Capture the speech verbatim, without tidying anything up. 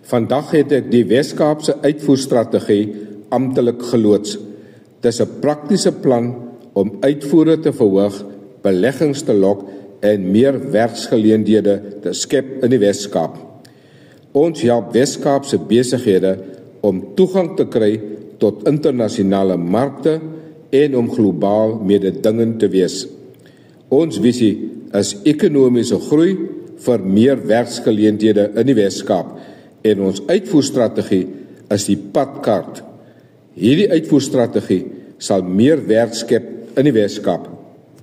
Vandag het ek die Wes-Kaapse uitvoerstrategie amptelik geloods. Dis 'n praktiese plan om uitvoere te verhoog, beleggings te lok en meer werksgeleenthede te skep in die Wes-Kaap. Ons help Wes-Kaapse besighede om toegang te kry tot internasionale markte en om globaal mededingend te wees. Ons visie is ekonomiese groei vir meer werksgeleenthede in die Wes-Kaap en ons uitvoerstrategie is die padkaart. Hierdie uitvoerstrategie sal meer werk skep in die Wes-Kaap